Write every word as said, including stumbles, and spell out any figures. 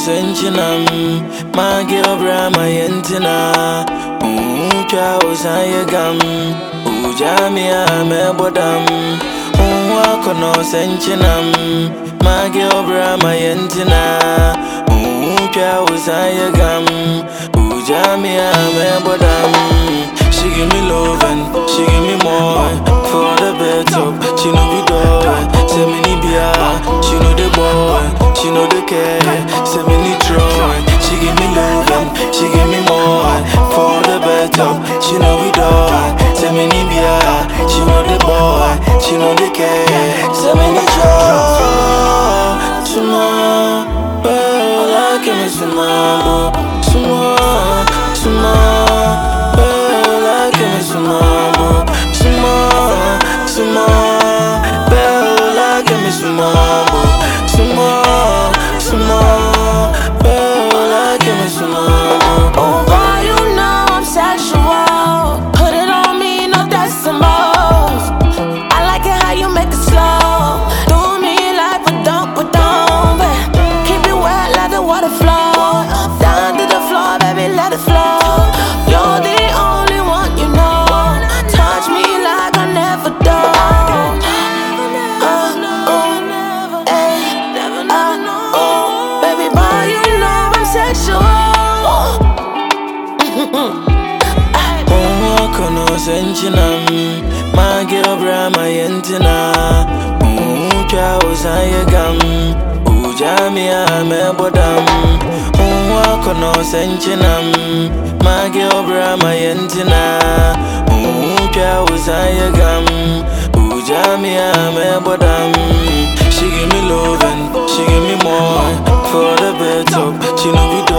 Senchinam, my girl, Brahma Yentina, Ucha Osayagam, Ujamia Mebodam, Uwakono Senchinam, my girl, Brahma Yentina, Ucha Osayagam, Ujamia Mebodam. She give me love and she give me more. For the better, she know we do it. Say me ni bia, she know the boy, she know the care. Say me ni try. She give me love and she give me more. For the better, she know we do it. Say me ni bia, she know the boy, she know the care. Say me ni try. Tomorrow, well, I can miss tomorrow. Tomorrow, tomorrow. Sumamo, sumamo, sumamo, bella, give me sumamo, sumamo, sumamo, bella, give me sumamo. Oh boy, you know I'm sexual. Put it on me, no decimals. I like it how you make it slow. Do me like a dunk, but don't, keep it wet, let the water flow. Down to the floor, baby, let it flow. You're the only one, you know. Senchinam, my girl, Brahma Yentina, Ucha Osayagam, Ujamia Mebodam, Uwakono Senchinam, my girl, Brahma Yentina, Ucha Osayagam, Ujamia Mebodam. She give me love and she give me more. For the better, she know we do